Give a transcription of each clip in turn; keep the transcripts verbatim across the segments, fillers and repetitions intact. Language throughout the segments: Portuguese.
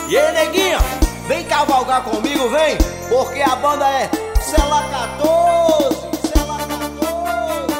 E aí, neguinha, vem cavalgar comigo, vem, porque a banda é Cela quatorze, Cela quatorze.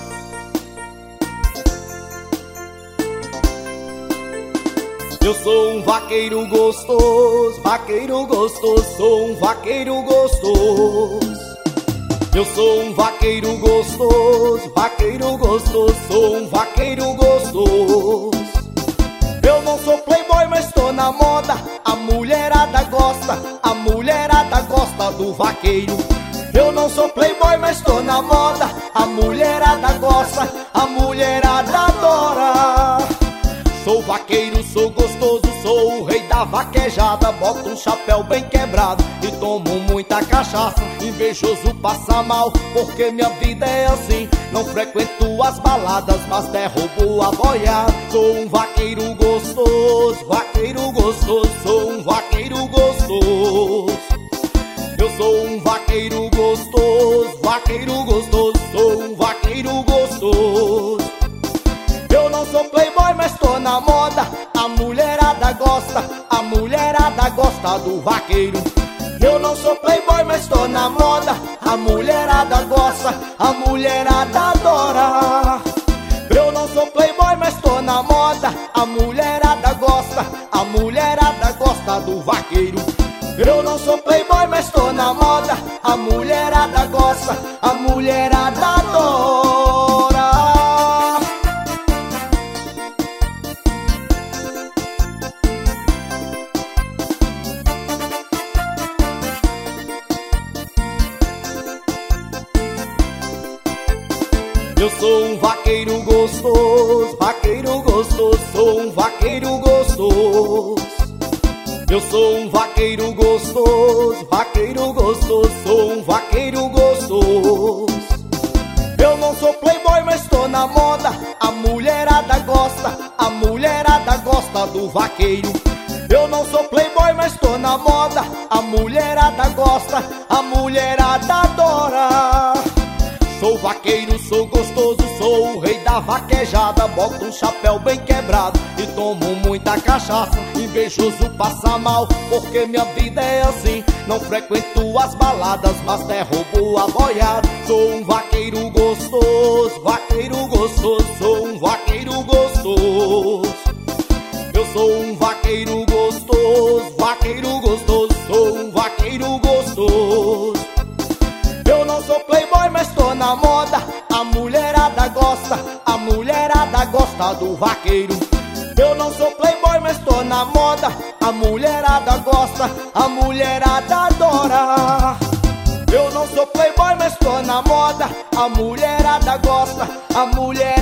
Eu sou um vaqueiro gostoso, vaqueiro gostoso, sou um vaqueiro gostoso. Eu sou um vaqueiro gostoso, vaqueiro gostoso, sou um vaqueiro gostoso. Eu não sou playboy, mas tô na moda, a mulherada gosta, a mulherada gosta do vaqueiro. Eu não sou playboy, mas tô na moda, a mulherada gosta, a mulherada adora. Sou vaqueiro, sou gostoso, sou o rei da vaquejada. Boto um chapéu bem quebrado e tomo muita cachaça. Invejoso passa mal, porque minha vida é assim. Não frequento as baladas, mas derrubo a boiada. Sou um vaqueiro gostoso, vaqueiro gostoso, sou um vaqueiro gostoso. Eu sou um vaqueiro gostoso, vaqueiro gostoso, sou um vaqueiro gostoso. Eu não sou playboy, mas tô na moda, a mulherada gosta, a mulherada gosta do vaqueiro. Eu não sou playboy, mas tô na moda, a mulherada gosta, a mulherada adora. Eu não sou playboy, mas tô na moda, a mulherada gosta, a mulherada gosta do vaqueiro. Eu não sou playboy, mas tô na moda, a mulherada gosta, a mulherada adora. Eu sou um vaqueiro gostoso, vaqueiro gostoso, sou um vaqueiro gostoso. Eu sou um vaqueiro gostoso, vaqueiro gostoso, sou um vaqueiro gostoso. Eu não sou playboy, mas tô na moda, a mulherada gosta, a mulherada gosta do vaqueiro. Eu não sou playboy, mas tô na moda, a mulherada gosta, a mulherada adora. Sou vaqueiro, sou gostoso, sou o rei da vaquejada. Boto um chapéu bem quebrado e tomo muita cachaça. Invejoso passa mal, porque minha vida é assim. Não frequento as baladas, mas derrubo a boiada. Sou um vaqueiro gostoso, vaqueiro gostoso, sou um vaqueiro gostoso. Eu sou um vaqueiro gostoso, vaqueiro gostoso, sou um vaqueiro gostoso. Eu não sou playboy, mas tô na moda, a mulherada gosta, a mulherada gosta do vaqueiro. Eu não sou playboy, mas tô na moda, a mulherada gosta, a mulherada adora. Eu não sou playboy, mas tô na moda, a mulherada gosta, a mulher